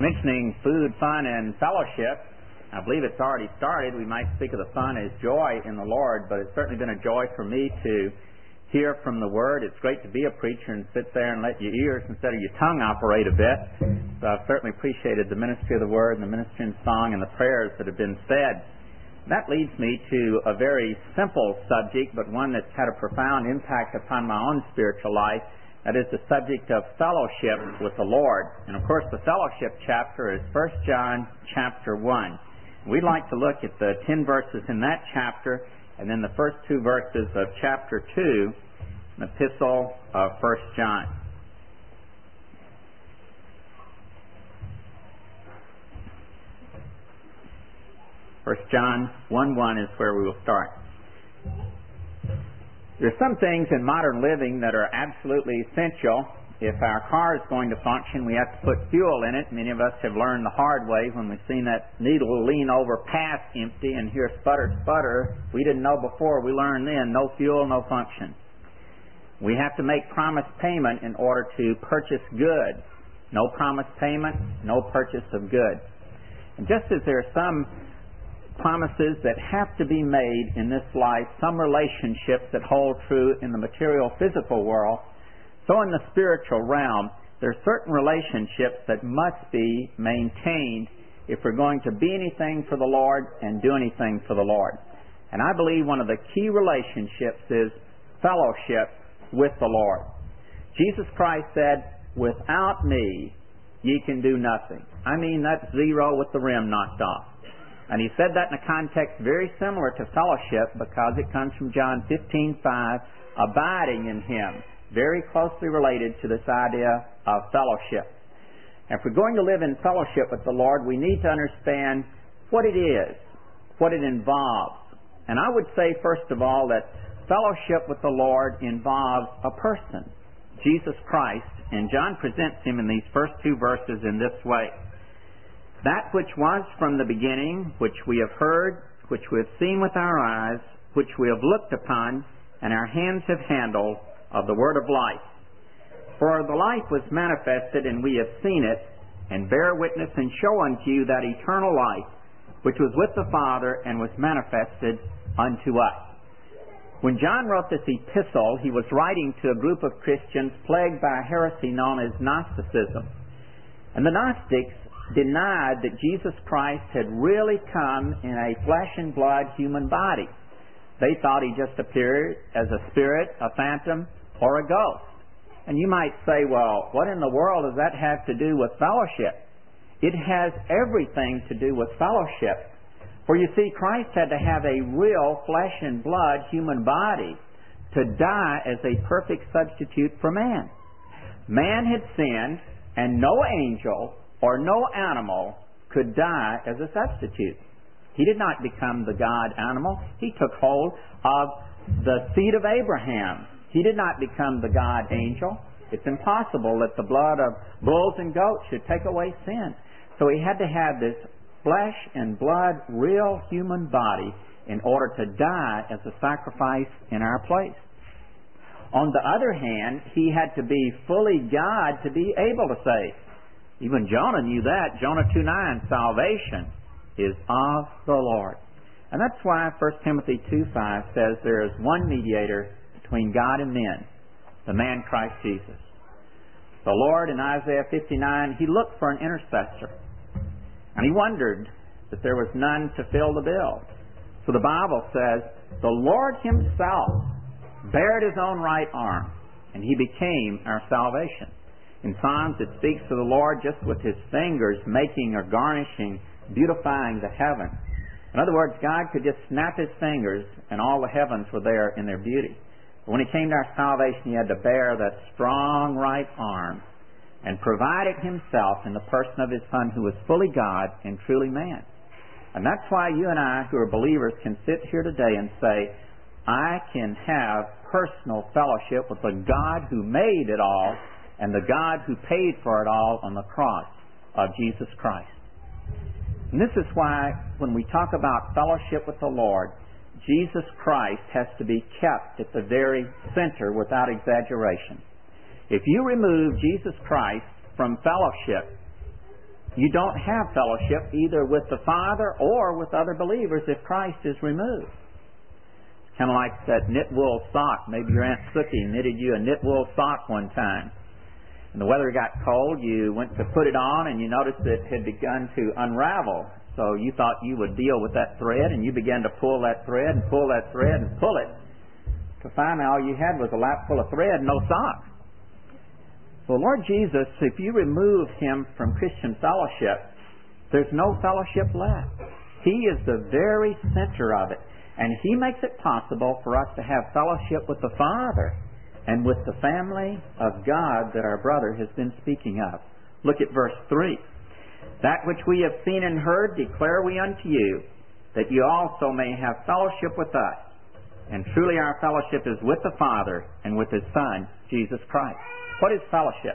Mentioning food, fun, and fellowship, I believe it's already started. We might speak of the fun as joy in the Lord, but it's certainly been a joy for me to hear from the Word. It's great to be a preacher and sit there and let your ears instead of your tongue operate a bit. So I've certainly appreciated the ministry of the Word and the ministry in song and the prayers that have been said. That leads me to a very simple subject, but one that's had a profound impact upon my own spiritual life. That is the subject of fellowship with the Lord. And of course the fellowship chapter is 1 John chapter 1. We'd like to look at the 10 verses in that chapter and then the first 2 verses of chapter 2, the epistle of 1 John. First John 1:1 is where we will start. There's some things in modern living that are absolutely essential. If our car is going to function, we have to put fuel in it. Many of us have learned the hard way when we've seen that needle lean over past empty and hear sputter, sputter. We didn't know before. We learned then, no fuel, no function. We have to make promise payment in order to purchase goods. No promise payment, no purchase of goods. And just as there are some promises that have to be made in this life, some relationships that hold true in the material physical world, so in the spiritual realm, there are certain relationships that must be maintained if we're going to be anything for the Lord and do anything for the Lord. And I believe one of the key relationships is fellowship with the Lord. Jesus Christ said, "Without me, ye can do nothing." I mean, that's zero with the rim knocked off. And he said that in a context very similar to fellowship because it comes from John 15:5, abiding in Him, very closely related to this idea of fellowship. And if we're going to live in fellowship with the Lord, we need to understand what it is, what it involves. And I would say, first of all, that fellowship with the Lord involves a person, Jesus Christ, and John presents Him in these first 2 verses in this way. That which was from the beginning, which we have heard, which we have seen with our eyes, which we have looked upon, and our hands have handled, of the word of life. For the life was manifested, and we have seen it, and bear witness and show unto you that eternal life, which was with the Father, and was manifested unto us. When John wrote this epistle, he was writing to a group of Christians plagued by a heresy known as Gnosticism. And the Gnostics denied that Jesus Christ had really come in a flesh and blood human body. They thought He just appeared as a spirit, a phantom, or a ghost. And you might say, well, what in the world does that have to do with fellowship? It has everything to do with fellowship. For you see, Christ had to have a real flesh and blood human body to die as a perfect substitute for man. Man had sinned, and no angel or no animal could die as a substitute. He did not become the God animal. He took hold of the seed of Abraham. He did not become the God angel. It's impossible that the blood of bulls and goats should take away sin. So He had to have this flesh and blood, real human body in order to die as a sacrifice in our place. On the other hand, He had to be fully God to be able to save. Even Jonah knew that. Jonah 2:9, salvation is of the Lord. And that's why 1 Timothy 2:5 says there is one mediator between God and men, the man Christ Jesus. The Lord in Isaiah 59, He looked for an intercessor. And He wondered that there was none to fill the bill. So the Bible says, the Lord Himself bared His own right arm, and He became our salvation. In Psalms, it speaks of the Lord just with His fingers making or garnishing, beautifying the heavens. In other words, God could just snap His fingers and all the heavens were there in their beauty. But when He came to our salvation, He had to bear that strong right arm and provide it Himself in the person of His Son, who was fully God and truly man. And that's why you and I, who are believers, can sit here today and say, I can have personal fellowship with the God who made it all and the God who paid for it all on the cross of Jesus Christ. And this is why when we talk about fellowship with the Lord, Jesus Christ has to be kept at the very center without exaggeration. If you remove Jesus Christ from fellowship, You don't have fellowship either with the Father or with other believers if Christ is removed. Kind of like that knit wool sock. Maybe your Aunt Sookie knitted you a knit wool sock one time. And the weather got cold, you went to put it on and you noticed it had begun to unravel. So you thought you would deal with that thread, and you began to pull that thread and pull that thread and pull it. To finally all you had was a lap full of thread and no sock. Well, Lord Jesus, if you remove Him from Christian fellowship, there's no fellowship left. He is the very center of it. And He makes it possible for us to have fellowship with the Father and with the family of God that our brother has been speaking of. Look at verse 3. That which we have seen and heard declare we unto you, that you also may have fellowship with us. And truly our fellowship is with the Father and with His Son, Jesus Christ. What is fellowship?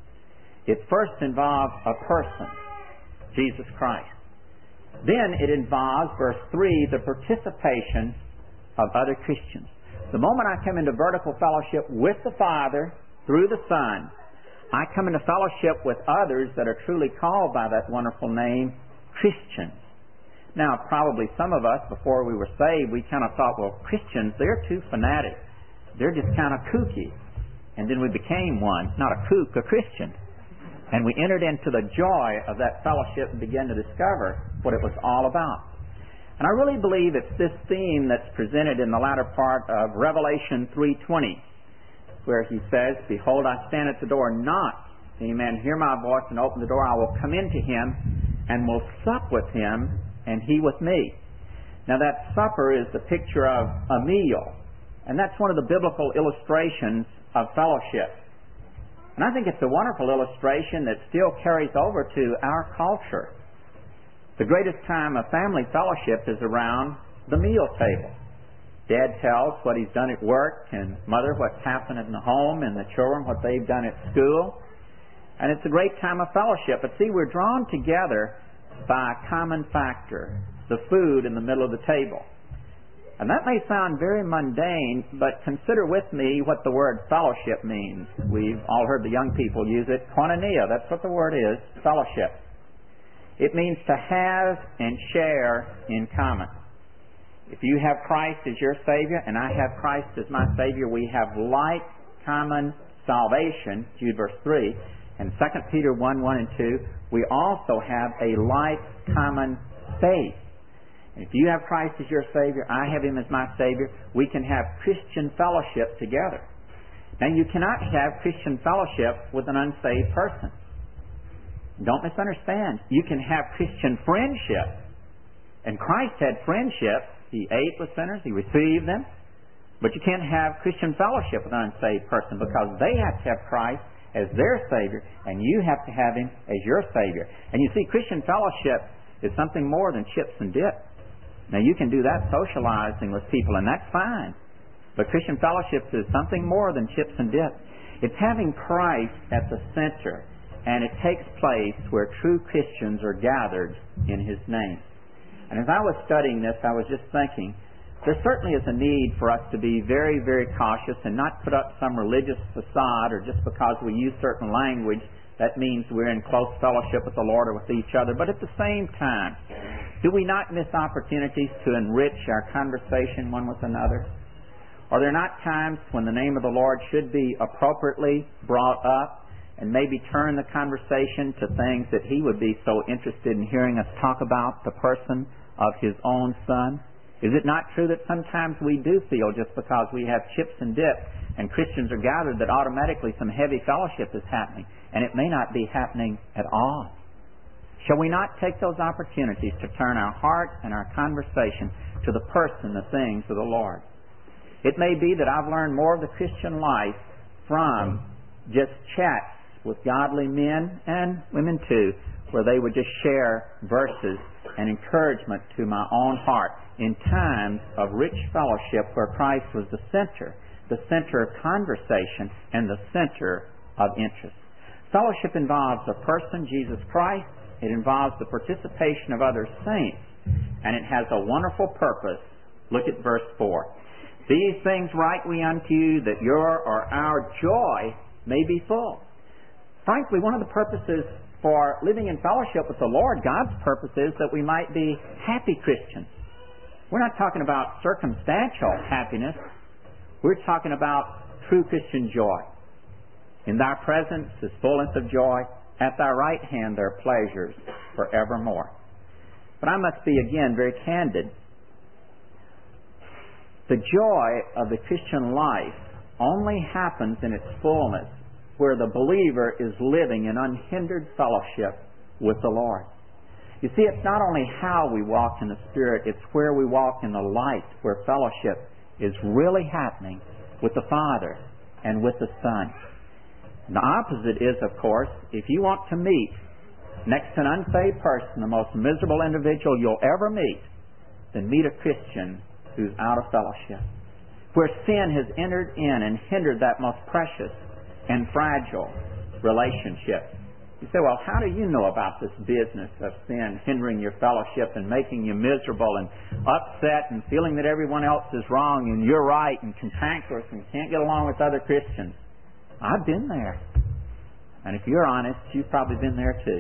It first involves a person, Jesus Christ. Then it involves, verse 3, the participation of other Christians. The moment I come into vertical fellowship with the Father through the Son, I come into fellowship with others that are truly called by that wonderful name, Christians. Now, probably some of us, before we were saved, we kind of thought, well, Christians, they're too fanatic. They're just kind of kooky. And then we became one, not a kook, a Christian. And we entered into the joy of that fellowship and began to discover what it was all about. And I really believe it's this theme that's presented in the latter part of Revelation 3:20, where He says, Behold, I stand at the door and knock. If any man hear my voice and open the door, I will come into him and will sup with him and he with me. Now that supper is the picture of a meal. And that's one of the biblical illustrations of fellowship. And I think it's a wonderful illustration that still carries over to our culture. The greatest time of family fellowship is around the meal table. Dad tells what he's done at work, and Mother what's happened in the home, and the children what they've done at school. And it's a great time of fellowship. But see, we're drawn together by a common factor, the food in the middle of the table. And that may sound very mundane, but consider with me what the word fellowship means. We've all heard the young people use it. Koinonia, that's what the word is, fellowship. It means to have and share in common. If you have Christ as your Savior, and I have Christ as my Savior, we have like common salvation, Jude verse 3, and 2 Peter 1:1 and 2, we also have a like common faith. If you have Christ as your Savior, I have Him as my Savior, we can have Christian fellowship together. Now, you cannot have Christian fellowship with an unsaved person. Don't misunderstand. You can have Christian friendship. And Christ had friendship. He ate with sinners. He received them. But you can't have Christian fellowship with an unsaved person because they have to have Christ as their Savior, and you have to have Him as your Savior. And you see, Christian fellowship is something more than chips and dip. Now, you can do that socializing with people, and that's fine. But Christian fellowship is something more than chips and dip. It's having Christ at the center, and it takes place where true Christians are gathered in His name. And as I was studying this, I was just thinking, there certainly is a need for us to be very, very cautious and not put up some religious facade, or just because we use certain language, that means we're in close fellowship with the Lord or with each other. But at the same time, do we not miss opportunities to enrich our conversation one with another? Are there not times when the name of the Lord should be appropriately brought up and maybe turn the conversation to things that He would be so interested in hearing us talk about, the person of His own Son? Is it not true that sometimes we do feel, just because we have chips and dip and Christians are gathered, that automatically some heavy fellowship is happening, and it may not be happening at all? Shall we not take those opportunities to turn our heart and our conversation to the person, the things of the Lord? It may be that I've learned more of the Christian life from just chats with godly men and women too, where they would just share verses and encouragement to my own heart in times of rich fellowship where Christ was the center of conversation and the center of interest. Fellowship involves a person, Jesus Christ. It involves the participation of other saints, and it has a wonderful purpose. Look at verse 4. These things write we unto you, that your or our joy may be full. Frankly, one of the purposes for living in fellowship with the Lord, God's purpose is that we might be happy Christians. We're not talking about circumstantial happiness. We're talking about true Christian joy. In thy presence is fullness of joy. At thy right hand there are pleasures forevermore. But I must be again very candid. The joy of the Christian life only happens in its fullness where the believer is living in unhindered fellowship with the Lord. You see, it's not only how we walk in the Spirit, it's where we walk in the light, where fellowship is really happening with the Father and with the Son. And the opposite is, of course, if you want to meet next to an unsaved person, the most miserable individual you'll ever meet, then meet a Christian who's out of fellowship, where sin has entered in and hindered that most precious and fragile relationship. You say, well, how do you know about this business of sin hindering your fellowship and making you miserable and upset and feeling that everyone else is wrong and you're right and cantankerous and can't get along with other Christians? I've been there. And if you're honest, you've probably been there too.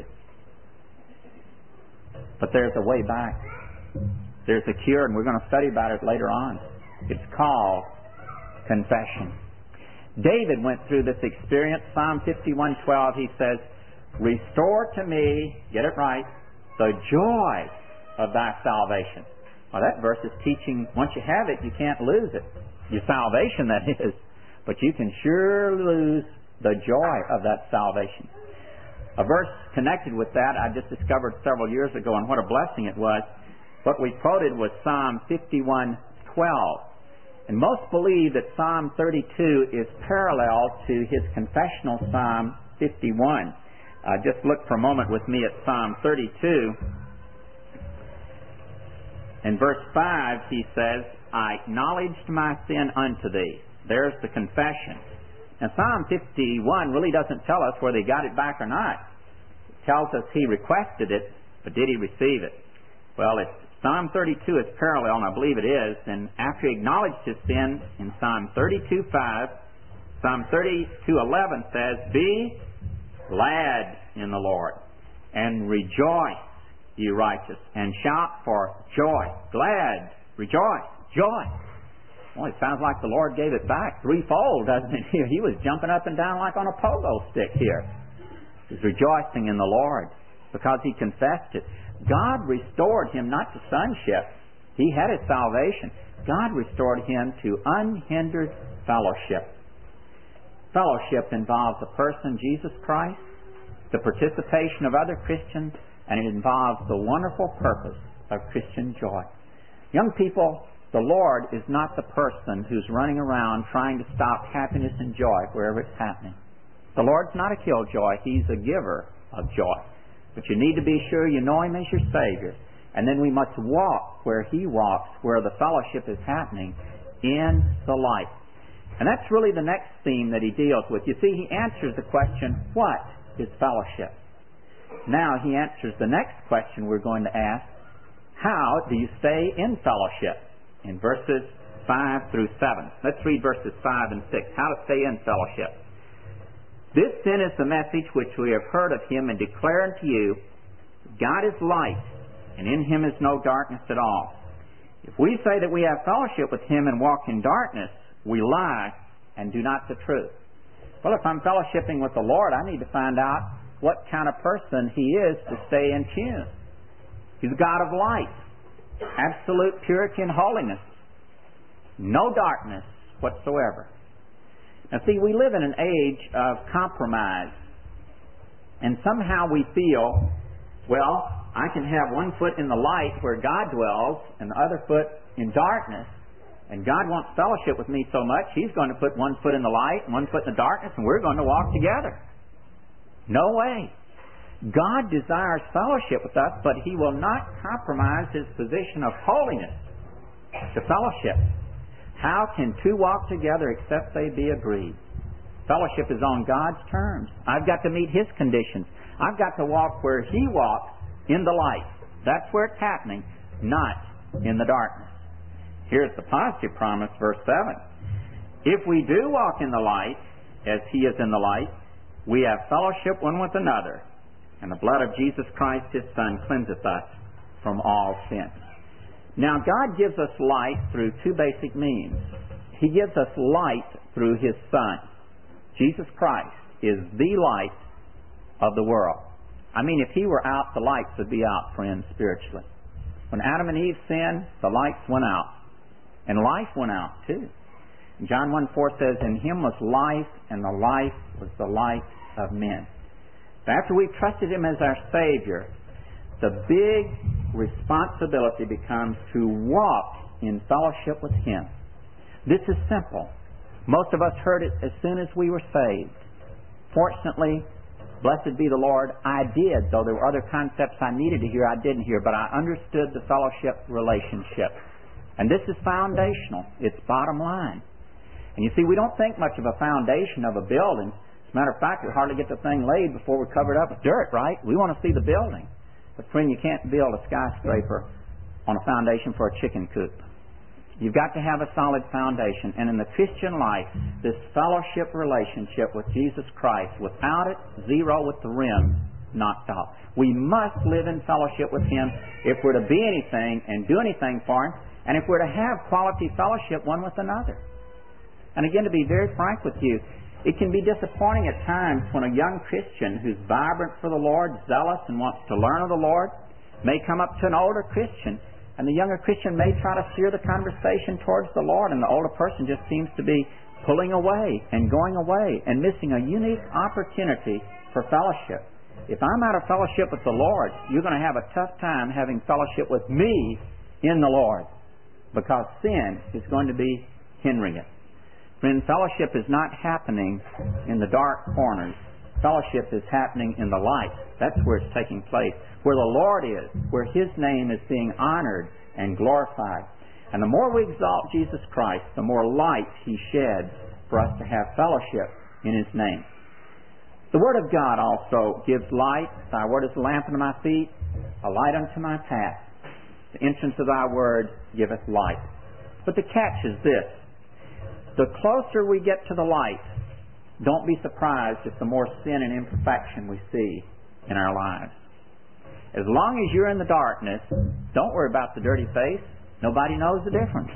But there's a way back. There's a cure, and we're going to study about it later on. It's called confession. David went through this experience. Psalm 51:12, he says, restore to me, get it right, the joy of thy salvation. Well, that verse is teaching, once you have it, you can't lose it. Your salvation, that is. But you can sure lose the joy of that salvation. A verse connected with that I just discovered several years ago, and what a blessing it was. What we quoted was Psalm 51:12. And most believe that Psalm 32 is parallel to his confessional Psalm 51. Just look for a moment with me at Psalm 32. In verse 5, he says, I acknowledged my sin unto thee. There's the confession. Now, Psalm 51 really doesn't tell us whether he got it back or not. It tells us he requested it, but did he receive it? Well, if Psalm 32 is parallel, and I believe it is, then after he acknowledged his sin in Psalm 32:5, Psalm 32:11 says, be glad in the Lord, and rejoice, ye righteous, and shout for joy. Glad, rejoice, joy. Well, it sounds like the Lord gave it back threefold, doesn't it? He was jumping up and down like on a pogo stick here. He was rejoicing in the Lord because he confessed it. God restored him not to sonship. He had his salvation. God restored him to unhindered fellowship. Fellowship involves the person, Jesus Christ, the participation of other Christians, and it involves the wonderful purpose of Christian joy. Young people, the Lord is not the person who's running around trying to stop happiness and joy wherever it's happening. The Lord's not a killjoy. He's a giver of joy. But you need to be sure you know Him as your Savior. And then we must walk where He walks, where the fellowship is happening, in the light. And that's really the next theme that he deals with. You see, he answers the question, what is fellowship? Now he answers the next question we're going to ask, how do you stay in fellowship? In verses 5 through 7. Let's read verses 5 and 6. How to stay in fellowship. This then is the message which we have heard of Him and declare unto you, God is light, and in Him is no darkness at all. If we say that we have fellowship with Him and walk in darkness, we lie and do not the truth. Well, if I'm fellowshipping with the Lord, I need to find out what kind of person He is to stay in tune. He's a God of light, absolute purity and holiness, no darkness whatsoever. Now see, we live in an age of compromise, and somehow we feel, well, I can have one foot in the light where God dwells and the other foot in darkness, and God wants fellowship with me so much, He's going to put one foot in the light and one foot in the darkness, and we're going to walk together. No way. God desires fellowship with us, but He will not compromise His position of holiness to fellowship. How can two walk together except they be agreed? Fellowship is on God's terms. I've got to meet His conditions. I've got to walk where He walks, in the light. That's where it's happening, not in the darkness. Here's the positive promise, verse 7. If we do walk in the light, as He is in the light, we have fellowship one with another, And the blood of Jesus Christ, His Son, cleanseth us from all sin. Now, God gives us light through two basic means. He gives us light through His Son. Jesus Christ is the light of the world. I mean, if He were out, the lights would be out, friends, spiritually. When Adam and Eve sinned, the lights went out. And life went out, too. John 1:4 says, in Him was life, and the life was the light of men. So after we've trusted Him as our Savior, the big responsibility becomes to walk in fellowship with Him. This is simple. Most of us heard it as soon as we were saved. Fortunately, blessed be the Lord, I did, though there were other concepts I needed to hear I didn't hear, but I understood the fellowship relationship. And this is foundational. It's bottom line. And you see, we don't think much of a foundation of a building. As a matter of fact, we hardly get the thing laid before we're covered up with dirt, right? We want to see the building. But friend, you can't build a skyscraper on a foundation for a chicken coop. You've got to have a solid foundation. And in the Christian life, this fellowship relationship with Jesus Christ, without it, zero with the rim knocked off. We must live in fellowship with Him if we're to be anything and do anything for Him, and if we're to have quality fellowship one with another. And again, to be very frank with you, it can be disappointing at times when a young Christian who's vibrant for the Lord, zealous, and wants to learn of the Lord, may come up to an older Christian, and the younger Christian may try to steer the conversation towards the Lord, and the older person just seems to be pulling away and going away and missing a unique opportunity for fellowship. If I'm out of fellowship with the Lord, you're going to have a tough time having fellowship with me in the Lord, because sin is going to be hindering it. Friend, fellowship is not happening in the dark corners. Fellowship is happening in the light. That's where it's taking place. Where the Lord is, where His name is being honored and glorified. And the more we exalt Jesus Christ, the more light He sheds for us to have fellowship in His name. The Word of God also gives light. Thy Word is a lamp unto my feet, a light unto my path. The entrance of Thy Word giveth light. But the catch is this. The closer we get to the light, don't be surprised if the more sin and imperfection we see in our lives. As long as you're in the darkness, don't worry about the dirty face. Nobody knows the difference.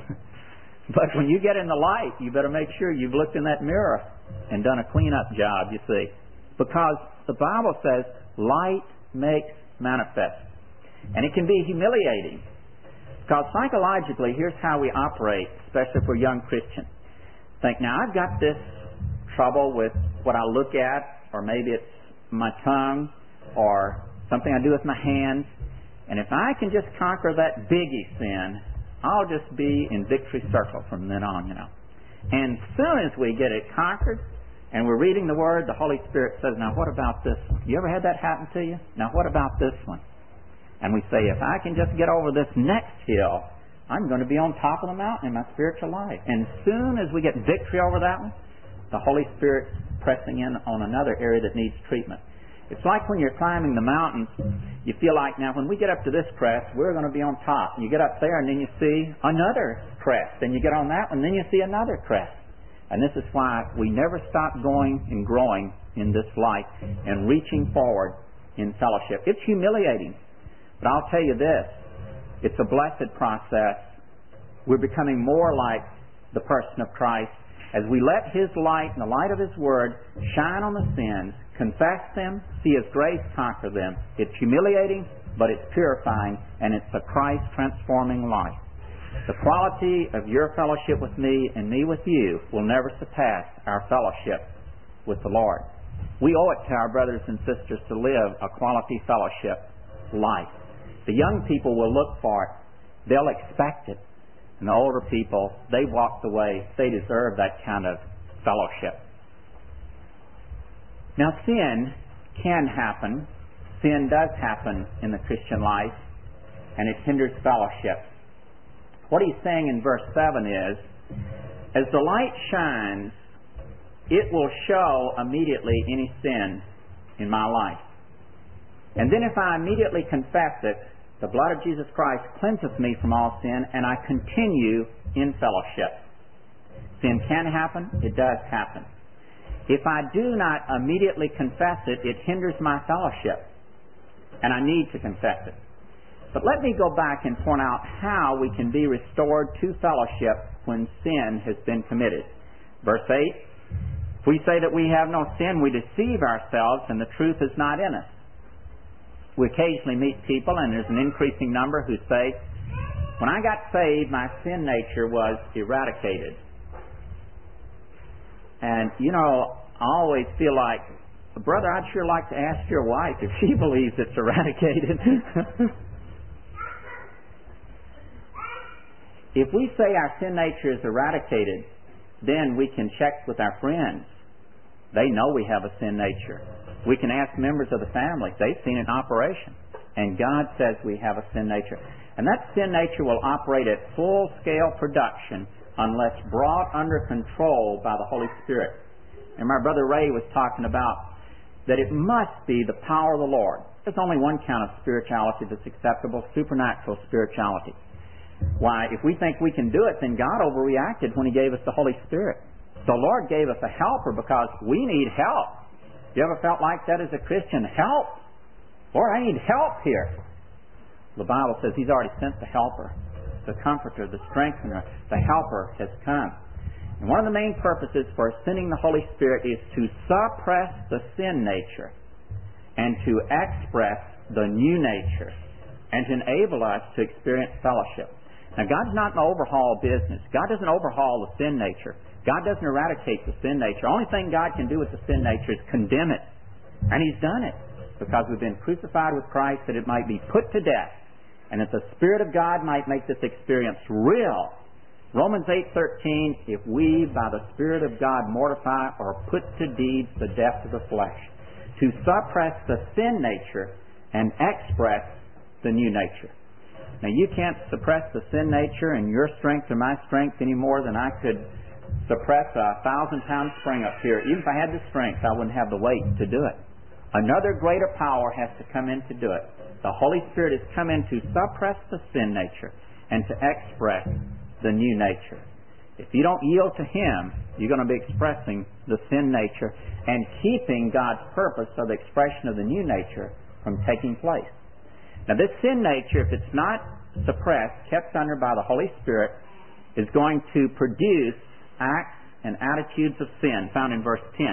But when you get in the light, you better make sure you've looked in that mirror and done a clean-up job, you see. Because the Bible says, light makes manifest. And it can be humiliating. Because psychologically, here's how we operate, especially for young Christians. Think, now I've got this trouble with what I look at, or maybe it's my tongue, or something I do with my hands, and if I can just conquer that biggie sin, I'll just be in victory circle from then on, And as soon as we get it conquered, and we're reading the Word, the Holy Spirit says, now what about this one? You ever had that happen to you? Now what about this one? And we say, if I can just get over this next hill, I'm going to be on top of the mountain in my spiritual life. And as soon as we get victory over that one, the Holy Spirit's pressing in on another area that needs treatment. It's like when you're climbing the mountains, you feel like, now when we get up to this crest, we're going to be on top. You get up there and then you see another crest. Then you get on that one, then you see another crest. And this is why we never stop going and growing in this light and reaching forward in fellowship. It's humiliating. But I'll tell you this, it's a blessed process. We're becoming more like the person of Christ as we let His light and the light of His Word shine on the sins, confess them, see His grace conquer them. It's humiliating, but it's purifying, and it's a Christ-transforming life. The quality of your fellowship with me and me with you will never surpass our fellowship with the Lord. We owe it to our brothers and sisters to live a quality fellowship life. The young people will look for it. They'll expect it. And the older people, they walk the way. They deserve that kind of fellowship. Now, sin can happen. Sin does happen in the Christian life, and it hinders fellowship. What he's saying in verse 7 is, as the light shines, it will show immediately any sin in my life. And then if I immediately confess it, the blood of Jesus Christ cleanseth me from all sin, and I continue in fellowship. Sin can happen. It does happen. If I do not immediately confess it, it hinders my fellowship. and I need to confess it. But let me go back and point out how we can be restored to fellowship when sin has been committed. Verse 8, if we say that we have no sin, we deceive ourselves and the truth is not in us. We occasionally meet people, and there's an increasing number who say, when I got saved, my sin nature was eradicated. And, you know, I always feel like, brother, I'd sure like to ask your wife if she believes it's eradicated. If we say our sin nature is eradicated, then we can check with our friends. They know we have a sin nature. We can ask members of the family. They've seen it in operation. And God says we have a sin nature. And that sin nature will operate at full-scale production unless brought under control by the Holy Spirit. And my brother Ray was talking about that it must be the power of the Lord. There's only one kind of spirituality that's acceptable, supernatural spirituality. Why, if we think we can do it, then God overreacted when He gave us the Holy Spirit. The Lord gave us a helper because we need help. You ever felt like that as a Christian? Help! Lord, I need help here. The Bible says He's already sent the helper, the comforter, the strengthener. The helper has come. And one of the main purposes for sending the Holy Spirit is to suppress the sin nature and to express the new nature and to enable us to experience fellowship. Now, God's not an overhaul business. God doesn't overhaul the sin nature. God doesn't eradicate the sin nature. The only thing God can do with the sin nature is condemn it. And He's done it because we've been crucified with Christ that it might be put to death and that the Spirit of God might make this experience real. Romans 8:13, if we by the Spirit of God mortify or put to deeds the death of the flesh, to suppress the sin nature and express the new nature. Now, you can't suppress the sin nature in your strength or my strength any more than I could suppress a 1,000-pound spring up here. Even if I had the strength, I wouldn't have the weight to do it. Another greater power has to come in to do it. The Holy Spirit has come in to suppress the sin nature and to express the new nature. If you don't yield to Him, you're going to be expressing the sin nature and keeping God's purpose of the expression of the new nature from taking place. Now, this sin nature, if it's not suppressed, kept under by the Holy Spirit, is going to produce acts and attitudes of sin, found in verse 10.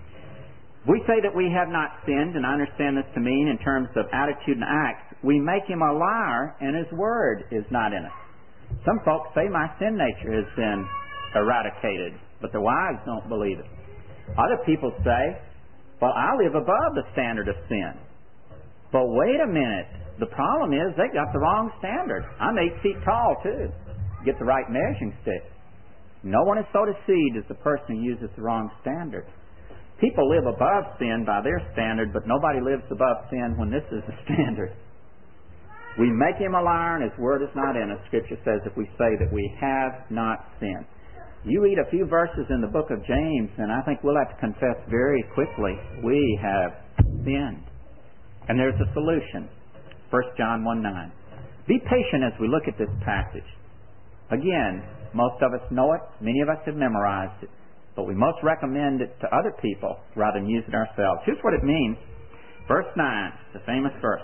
If we say that we have not sinned, and I understand this to mean in terms of attitude and acts, we make Him a liar and His Word is not in us. Some folks say my sin nature has been eradicated, but their wives don't believe it. Other people say, well, I live above the standard of sin. But wait a minute. The problem is they got the wrong standard. I'm 8 feet tall, too. Get the right measuring stick. No one is so deceived as the person who uses the wrong standard. People live above sin by their standard, but nobody lives above sin when this is the standard. We make Him a liar and His Word is not in us. Scripture says if we say that we have not sinned. You read a few verses in the book of James, and I think we'll have to confess very quickly we have sinned. And there's a solution. 1 John 1:9. Be patient as we look at this passage. Again, most of us know it. Many of us have memorized it. But we most recommend it to other people rather than use it ourselves. Here's what it means. Verse 9, the famous verse.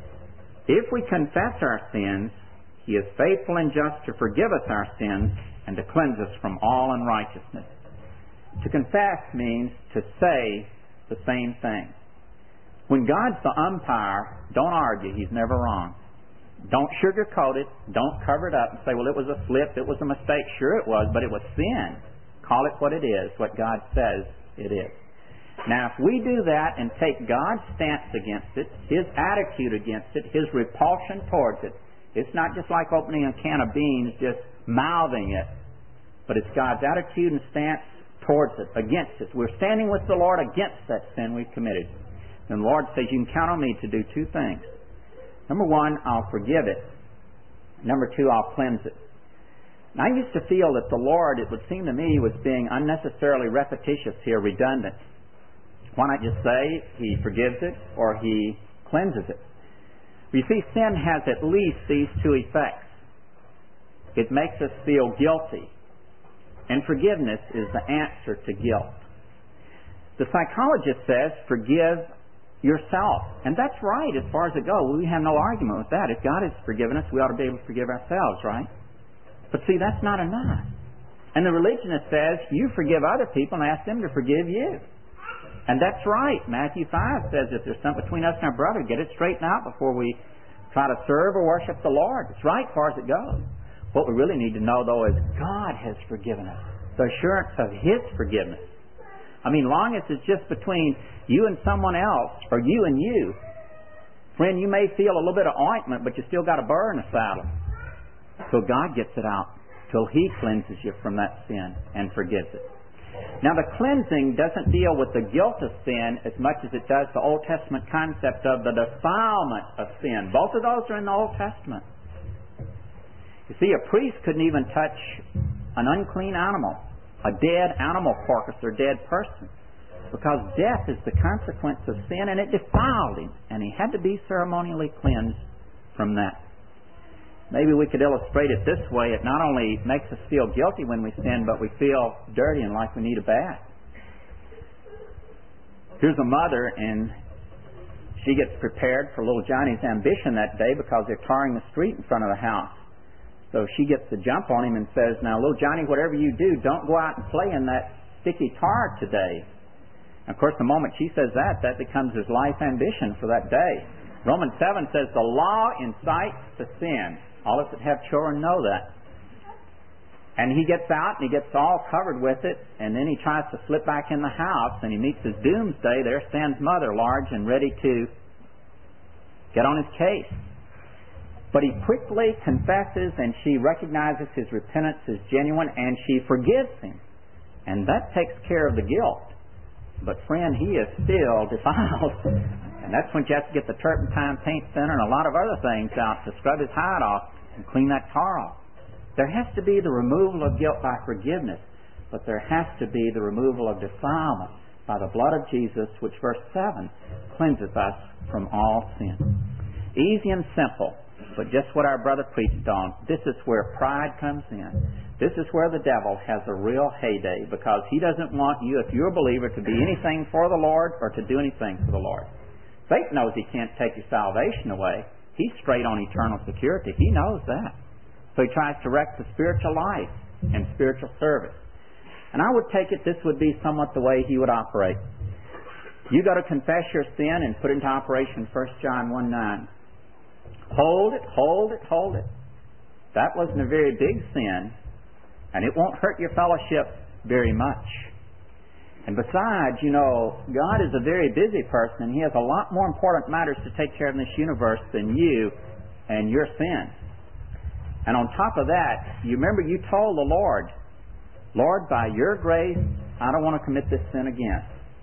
If we confess our sins, He is faithful and just to forgive us our sins and to cleanse us from all unrighteousness. To confess means to say the same thing. When God's the umpire, don't argue. He's never wrong. Don't sugarcoat it. Don't cover it up and say, well, it was a slip, it was a mistake. Sure it was, but it was sin. Call it what it is, what God says it is. Now, if we do that and take God's stance against it, His attitude against it, His repulsion towards it, it's not just like opening a can of beans, just mouthing it, but it's God's attitude and stance towards it, against it. We're standing with the Lord against that sin we've committed. And the Lord says, you can count on me to do two things. Number one, I'll forgive it. Number two, I'll cleanse it. And I used to feel that the Lord, it would seem to me, was being unnecessarily repetitious here, redundant. Why not just say He forgives it or He cleanses it? You see, sin has at least these two effects. It makes us feel guilty. And forgiveness is the answer to guilt. The psychologist says forgive yourself. And that's right as far as it goes. We have no argument with that. If God has forgiven us, we ought to be able to forgive ourselves, right? But see, that's not enough. And the religionist says, you forgive other people and ask them to forgive you. And that's right. Matthew 5 says, if there's something between us and our brother, get it straightened out before we try to serve or worship the Lord. It's right as far as it goes. What we really need to know, though, is God has forgiven us. The assurance of His forgiveness. I mean, long as it's just between you and someone else, or you and you, friend, you may feel a little bit of ointment, but you still got a burr in the saddle. So God gets it out till He cleanses you from that sin and forgives it. Now, the cleansing doesn't deal with the guilt of sin as much as it does the Old Testament concept of the defilement of sin. Both of those are in the Old Testament. You see, a priest couldn't even touch an unclean animal, a dead animal carcass or dead person, because death is the consequence of sin, and it defiled him, and he had to be ceremonially cleansed from that. Maybe we could illustrate it this way. It not only makes us feel guilty when we sin, but we feel dirty and like we need a bath. Here's a mother, and she gets prepared for little Johnny's ambition that day because they're tarring the street in front of the house. So she gets the jump on him and says, now, little Johnny, whatever you do, don't go out and play in that sticky tar today. And of course, the moment she says that becomes his life ambition for that day. Romans 7 says, the law incites to sin. All of us that have children know that. And he gets out and he gets all covered with it, and then he tries to slip back in the house, and he meets his doomsday. There stands Mother, large and ready to get on his case. But he quickly confesses, and she recognizes his repentance is genuine, and she forgives him. And that takes care of the guilt. But friend, he is still defiled. And that's when you have to get the turpentine paint thinner and a lot of other things out to scrub his hide off and clean that tar off. There has to be the removal of guilt by forgiveness, but there has to be the removal of defilement by the blood of Jesus, which verse 7 cleanses us from all sin. Easy and simple, but just what our brother preached on. This is where pride comes in. This is where the devil has a real heyday, because he doesn't want you, if you're a believer, to be anything for the Lord or to do anything for the Lord. Satan knows he can't take your salvation away. He's straight on eternal security. He knows that. So he tries to wreck the spiritual life and spiritual service. And I would take it this would be somewhat the way he would operate. You got to confess your sin and put into operation 1 John 1:9. Hold it, hold it, hold it. That wasn't a very big sin, and it won't hurt your fellowship very much. And besides, you know, God is a very busy person, and He has a lot more important matters to take care of in this universe than you and your sin. And on top of that, you remember you told the Lord, Lord, by your grace, I don't want to commit this sin again.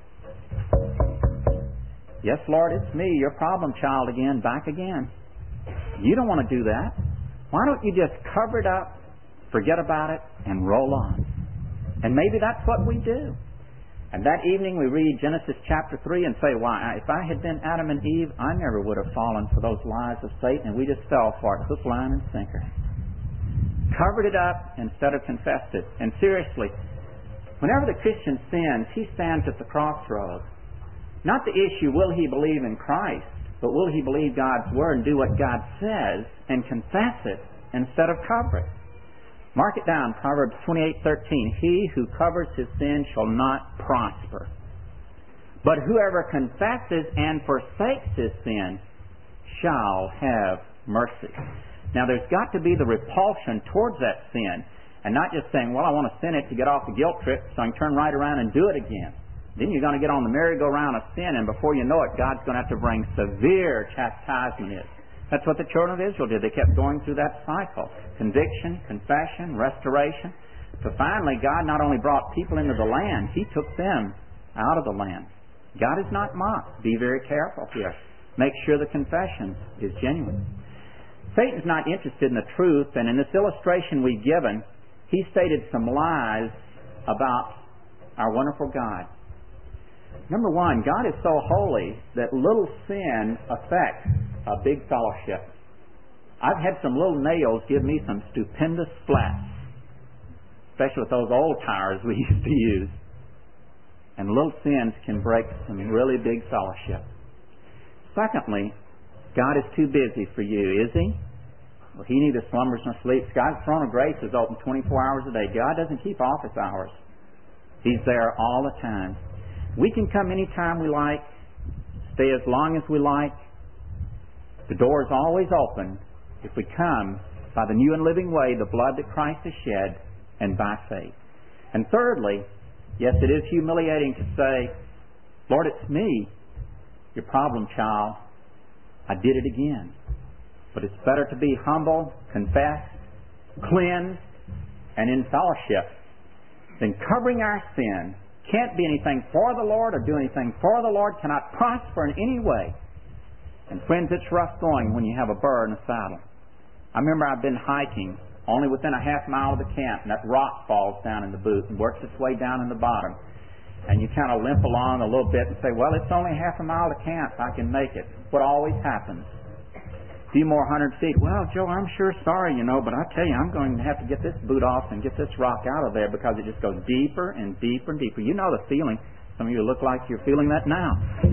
Yes, Lord, it's me, your problem child again, back again. You don't want to do that. Why don't you just cover it up, forget about it, and roll on? And maybe that's what we do. And that evening we read Genesis chapter 3 and say, why, if I had been Adam and Eve, I never would have fallen for those lies of Satan, and we just fell for it, hook, line, and sinker. Covered it up instead of confessed it. And seriously, whenever the Christian sins, he stands at the crossroads. Not the issue, will he believe in Christ, but will he believe God's Word and do what God says and confess it instead of cover it? Mark it down, Proverbs 28:13. He who covers his sin shall not prosper. But whoever confesses and forsakes his sin shall have mercy. Now there's got to be the repulsion towards that sin, and not just saying, well, I want to sin it to get off the guilt trip so I can turn right around and do it again. Then you're going to get on the merry-go-round of sin, and before you know it, God's going to have to bring severe chastisement in. That's what the children of Israel did. They kept going through that cycle. Conviction, confession, restoration. So finally, God not only brought people into the land, He took them out of the land. God is not mocked. Be very careful here. Make sure the confession is genuine. Satan's not interested in the truth, and in this illustration we've given, he stated some lies about our wonderful God. Number one, God is so holy that little sin affects a big fellowship. I've had some little nails give me some stupendous flats, especially with those old tires we used to use. And little sins can break some really big fellowship. Secondly, God is too busy for you, is He? Well, He neither slumbers nor sleeps. God's throne of grace is open 24 hours a day. God doesn't keep office hours. He's there all the time. We can come anytime we like, stay as long as we like. The door is always open if we come by the new and living way, the blood that Christ has shed, and by faith. And thirdly, yes, it is humiliating to say, Lord, it's me, your problem child. I did it again. But it's better to be humble, confess, cleanse, and in fellowship than covering our sin. Can't be anything for the Lord or do anything for the Lord, cannot prosper in any way. And friends, it's rough going when you have a burr in a saddle. I remember I've been hiking only within a half mile of the camp, and that rock falls down in the boot and works its way down in the bottom. And you kind of limp along a little bit and say, well, it's only half a mile to camp. I can make it. What always happens? A few more 100 feet. Well, Joe, I'm sure sorry, but I tell you, I'm going to have to get this boot off and get this rock out of there because it just goes deeper and deeper and deeper. You know the feeling. Some of you look like you're feeling that now.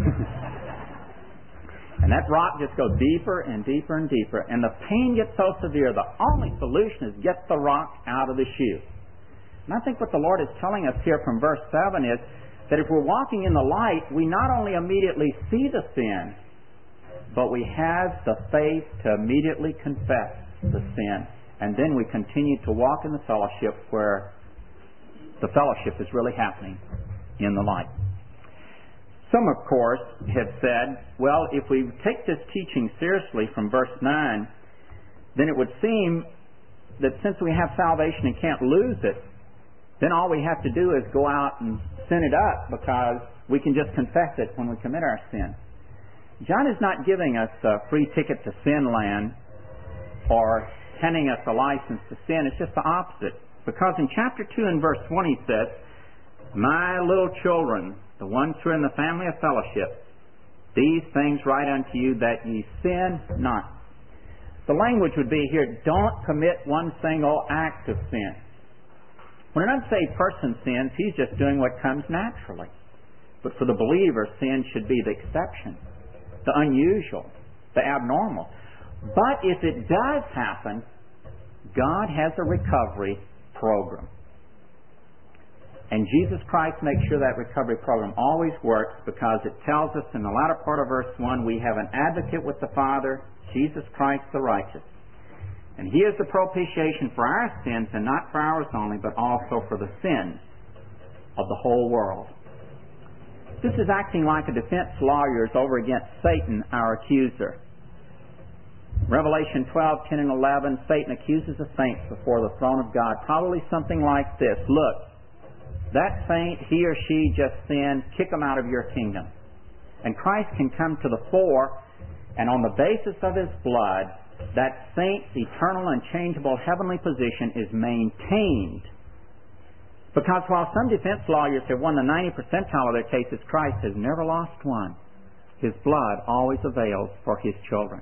And that rock just goes deeper and deeper and deeper. And the pain gets so severe, the only solution is get the rock out of the shoe. And I think what the Lord is telling us here from verse 7 is that if we're walking in the light, we not only immediately see the sin, but we have the faith to immediately confess the sin. And then we continue to walk in the fellowship where the fellowship is really happening in the light. Some, of course, have said, well, if we take this teaching seriously from verse 9, then it would seem that since we have salvation and can't lose it, then all we have to do is go out and sin it up because we can just confess it when we commit our sin. John is not giving us a free ticket to sin land or handing us a license to sin. It's just the opposite. Because in chapter 2 and verse 1 he says, my little children, the ones who are in the family of fellowship, these things write unto you that ye sin not. The language would be here, don't commit one single act of sin. When an unsaved person sins, he's just doing what comes naturally. But for the believer, sin should be the exception, the unusual, the abnormal. But if it does happen, God has a recovery program. And Jesus Christ makes sure that recovery program always works because it tells us in the latter part of verse 1, we have an advocate with the Father, Jesus Christ the righteous. And He is the propitiation for our sins, and not for ours only, but also for the sins of the whole world. This is acting like a defense lawyer is over against Satan, our accuser. Revelation 12:10 and 11, Satan accuses the saints before the throne of God. Probably something like this. Look, that saint, he or she just sinned, kick them out of your kingdom. And Christ can come to the fore, and on the basis of His blood, that saint's eternal and changeable heavenly position is maintained. Because while some defense lawyers have won the 90th percentile of their cases, Christ has never lost one. His blood always avails for His children.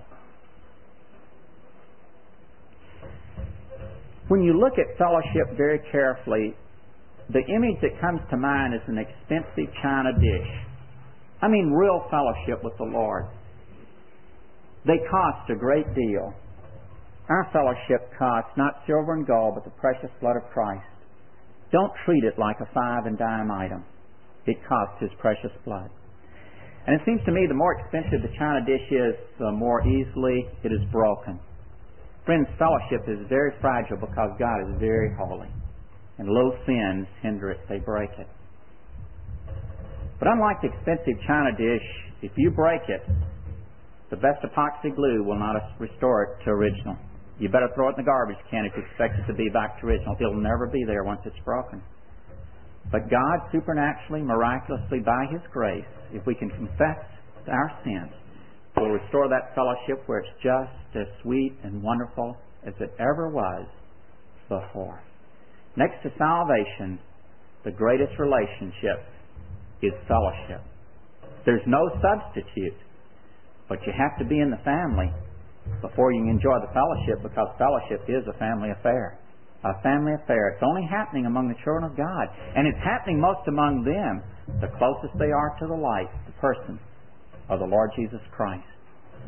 When you look at fellowship very carefully, the image that comes to mind is an expensive china dish. I mean real fellowship with the Lord. They cost a great deal. Our fellowship costs not silver and gold, but the precious blood of Christ. Don't treat it like a 5 and dime item. It costs His precious blood. And it seems to me the more expensive the china dish is, the more easily it is broken. Friends, fellowship is very fragile because God is very holy. And low sins hinder it, they break it. But unlike the expensive china dish, if you break it, the best epoxy glue will not restore it to original. You better throw it in the garbage can if you expect it to be back to original. It'll never be there once it's broken. But God supernaturally, miraculously, by His grace, if we can confess our sins, will restore that fellowship where it's just as sweet and wonderful as it ever was before. Next to salvation, the greatest relationship is fellowship. There's no substitute, but you have to be in the family before you can enjoy the fellowship, because fellowship is a family affair. A family affair. It's only happening among the children of God. And it's happening most among them, the closest they are to the light, the person of the Lord Jesus Christ.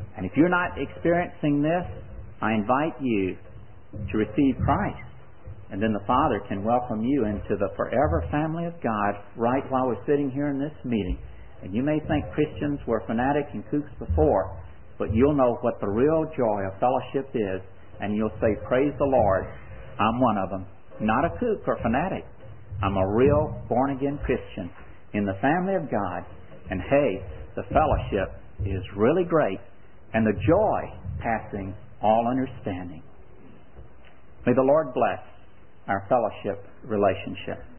And if you're not experiencing this, I invite you to receive Christ. And then the Father can welcome you into the forever family of God right while we're sitting here in this meeting. And you may think Christians were fanatics and kooks before, but you'll know what the real joy of fellowship is, and you'll say, praise the Lord, I'm one of them. Not a kook or fanatic. I'm a real born-again Christian in the family of God. And hey, the fellowship is really great, and the joy passing all understanding. May the Lord bless our fellowship relationship.